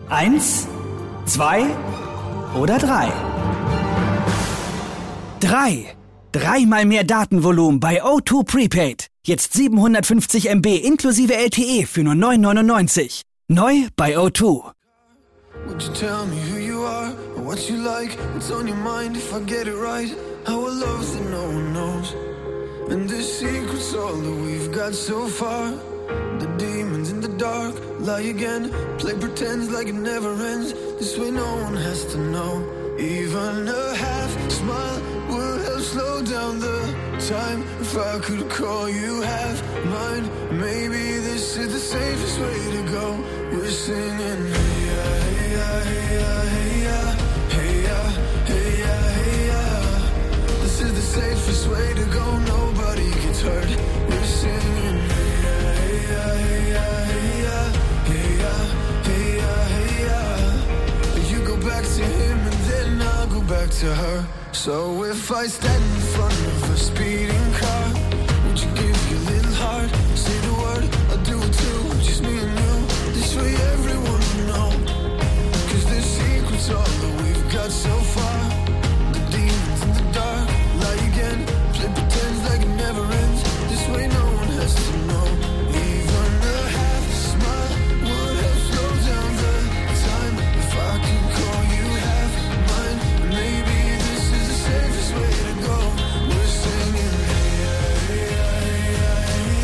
1, 2 oder 3? 3. Dreimal mehr Datenvolumen bei O2 Prepaid. Jetzt 750 MB inklusive LTE für nur 9,99. Neu bei O2. Would you tell me who you are, or what you like, what's on your mind if I get it right? Our loves that no one knows, and the secret's all that we've got so far. The demons in the dark lie again, play pretend like it never ends. This way no one has to know. Even a half smile would help slow down the time. If I could call you half mine, maybe this is the safest way to go. We're singing hey ya, hey ya, hey ya, hey ya, hey ya, hey ya, hey ya. This is the safest way to go. Nobody gets hurt. We're singing hey ya, hey ya, hey ya, hey ya, hey ya, hey ya, hey ya. You go back to him and then I'll go back to her. So if I stand in front of a speeding car, would you give your little heart? Say the word, I'll do it too. Just me and you. This way everyone will know. 'Cause the secret's all that we've got so far. The demons in the dark lie again, play pretend like it never ends. This way no one has to know. Even a half smile would help slow down the time. If I could call you half mine, maybe this is the safest way to go. We're singing hey ya, hey ya, hey ya,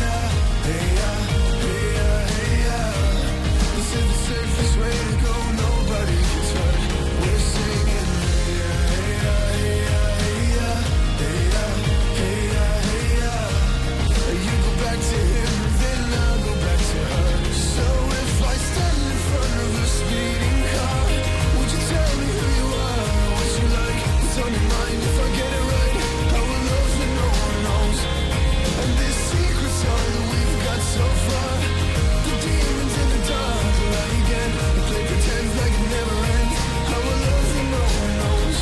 hey ya, hey ya, hey ya, hey ya. This is the safest way to go. Nobody gets hurt. We're singing hey ya, hey ya, hey ya, hey ya, hey ya, hey ya, hey ya. You go back to him, then I'll go back to her. So if I stand in front of a speeding car, would you tell me who you are, what you like, what's on your mind? If I get it right, I will love that no one knows. And this secret's all that we've got so far. The demons in the dark lie again, they play pretend like it never ends. I will love that no one knows.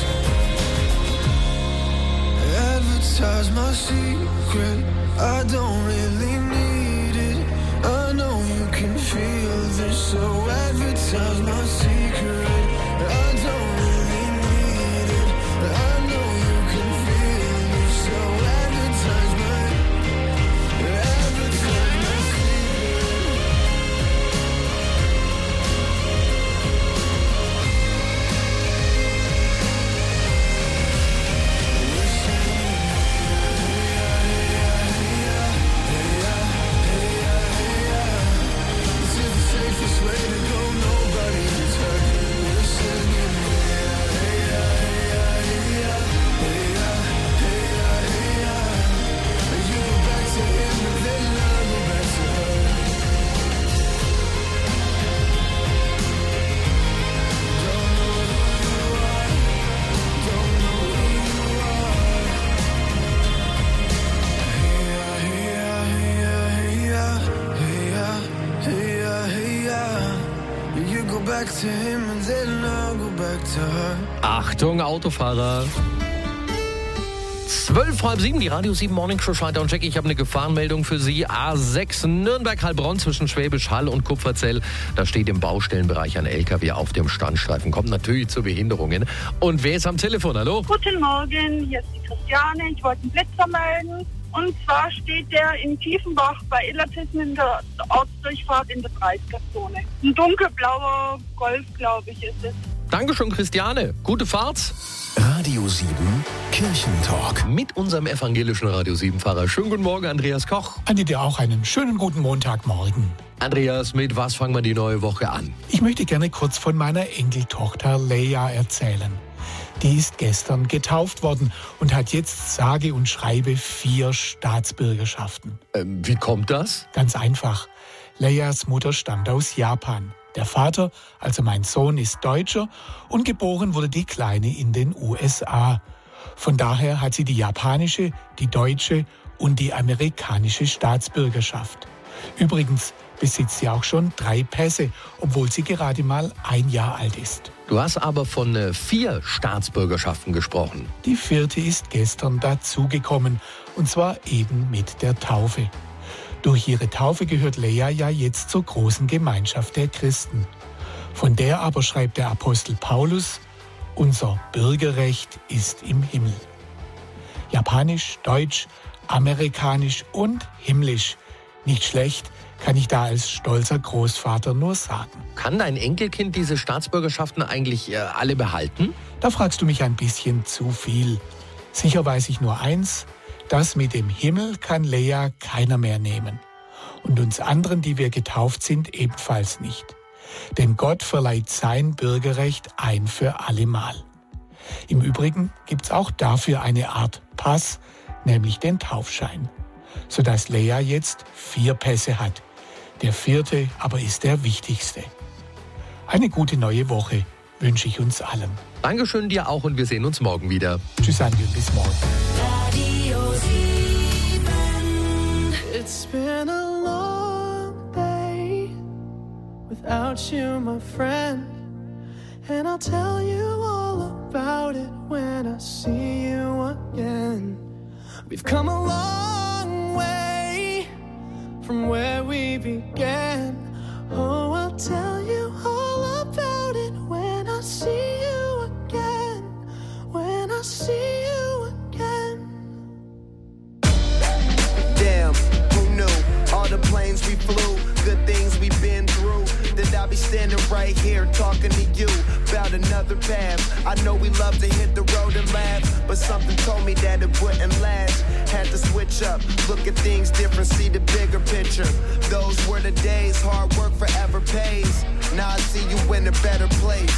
Advertise my secret, I don't really need it. I know you can feel this, so advertise my secret. I don't really need it. I know you can feel this, so advertise my secret. This is the safest way to go. Nobody gets hurt. We're singing hey ya, hey ya, hey ya, hey ya, hey ya, hey ya, hey ya. You go back to him and then I'll go back to her. Don't know who you are, don't know who you are. Hey ya, hey ya, hey ya, hey ya, hey ya, hey ya, hey ya. You go back to him and then I'll go back to her. Achtung, Autofahrer. 6:30, die Radio 7 Morning Show Schalter und Check. Ich habe eine Gefahrenmeldung für Sie. A6 Nürnberg-Heilbronn zwischen Schwäbisch Hall und Kupferzell. Da steht im Baustellenbereich ein LKW auf dem Standstreifen. Kommt natürlich zu Behinderungen. Und wer ist am Telefon? Hallo? Guten Morgen, hier ist die Christiane. Ich wollte einen Blitzer melden. Und zwar steht der in Tiefenbach bei Illertissen in der Ortsdurchfahrt in der 30er-Zone. Ein dunkelblauer Golf, glaube ich, ist es. Dankeschön, Christiane. Gute Fahrt. Radio 7 Kirchentalk. Mit unserem evangelischen Radio 7-Fahrer. Schönen guten Morgen, Andreas Koch. An dir auch einen schönen guten Montagmorgen. Andreas, mit was fangen wir die neue Woche an? Ich möchte gerne kurz von meiner Enkeltochter Leia erzählen. Die ist gestern getauft worden und hat jetzt sage und schreibe 4 Staatsbürgerschaften. Wie kommt das? Ganz einfach. Leias Mutter stammt aus Japan. Der Vater, also mein Sohn, ist Deutscher und geboren wurde die Kleine in den USA. Von daher hat sie die japanische, die deutsche und die amerikanische Staatsbürgerschaft. Übrigens besitzt sie auch schon 3 Pässe, obwohl sie gerade mal 1 Jahr alt ist. Du hast aber von 4 Staatsbürgerschaften gesprochen. Die 4. ist gestern dazugekommen, und zwar eben mit der Taufe. Durch ihre Taufe gehört Leia ja jetzt zur großen Gemeinschaft der Christen. Von der aber schreibt der Apostel Paulus, unser Bürgerrecht ist im Himmel. Japanisch, Deutsch, Amerikanisch und himmlisch. Nicht schlecht, kann ich da als stolzer Großvater nur sagen. Kann dein Enkelkind diese Staatsbürgerschaften eigentlich alle behalten? Da fragst du mich ein bisschen zu viel. Sicher weiß ich nur eins, das mit dem Himmel kann Lea keiner mehr nehmen. Und uns anderen, die wir getauft sind, ebenfalls nicht. Denn Gott verleiht sein Bürgerrecht ein für allemal. Im Übrigen gibt's auch dafür eine Art Pass, nämlich den Taufschein. Sodass Lea jetzt 4 Pässe hat. Der 4. aber ist der wichtigste. Eine gute neue Woche wünsche ich uns allen. Dankeschön dir auch und wir sehen uns morgen wieder. Tschüss Andi und bis morgen. Radio 7. It's been a long day without you, my friend. And I'll tell you all about it when I see you again. We've come a long way from where we began. Oh, I'll tell you all about it when I see you again. When I see you again. Damn, who knew? All the planes we flew, good things we've been through. That I'll be standing right here talking to you about another path. I know we love to hit the road and laugh, but something told me that it wouldn't last. Had to switch up, look at things different, see the bigger picture. Those were the days, hard work forever pays. Now I see you in a better place.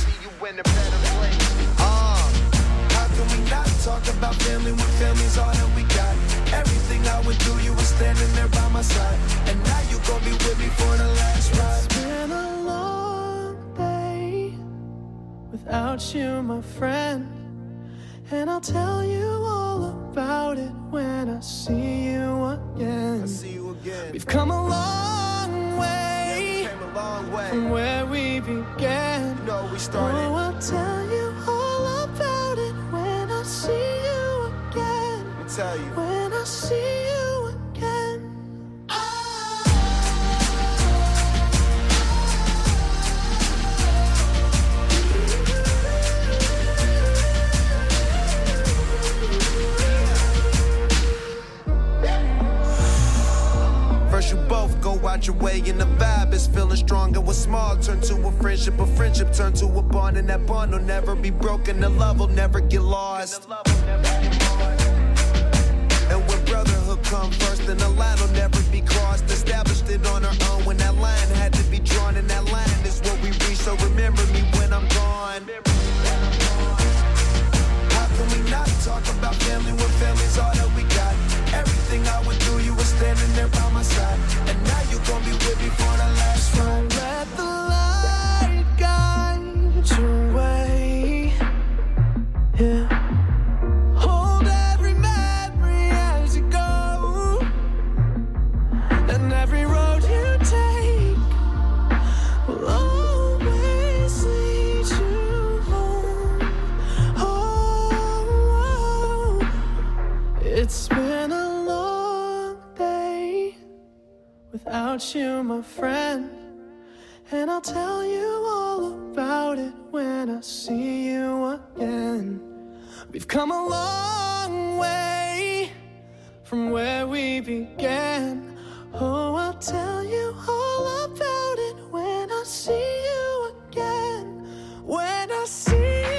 How can we not talk about family when family's all that we got? Everything I went through, you were standing there by my side. And now you gon' be with me for the last ride. It's been a long day without you, my friend. And I'll tell you all about it when I see you again. We've come a long way, from where we began. Oh, I'll tell you all about it when I see you again. When I see you again. First you both go out your way and the vibe is feeling strong. And what's small turn to a friendship turn to a bond. And that bond will never be broken, the love will never get lost. And when brotherhood come first, then the line will never be crossed. Established it on our own when that line had to be drawn. And that line is what we reach, so remember me when I'm gone. How can we not talk about family when family's all that we got? Everything I went through, you were standing there by my side. And now you gon' be with me for the last ride. Let the light guide your way. Yeah. Hold every memory as you go. And every road you take will always lead you home. Oh, it's been a long day without you, my friend. And I'll tell you all about it when I see you again. We've come a long way from where we began. Oh, I'll tell you all about it when I see you again. When I see you again.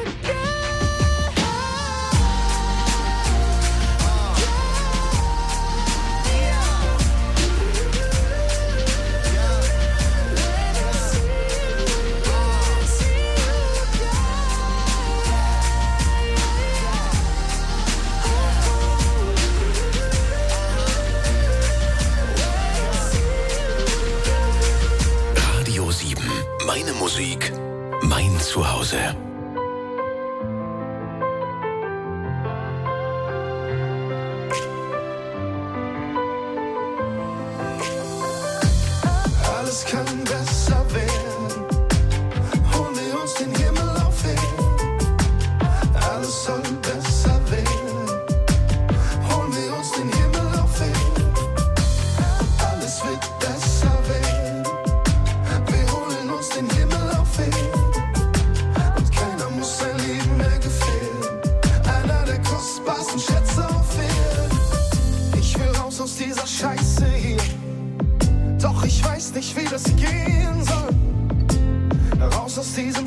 Radio 7. Meine Musik, mein Zuhause. Alles kann besser werden. Holen wir uns den Himmel auf Erden. Alles soll besser werden. Holen wir uns den Himmel auf Erden. Alles wird besser werden. Wir holen uns den Himmel auf Erden. dieser Scheiße hier. Doch ich weiß nicht, wie das gehen soll. Raus aus diesem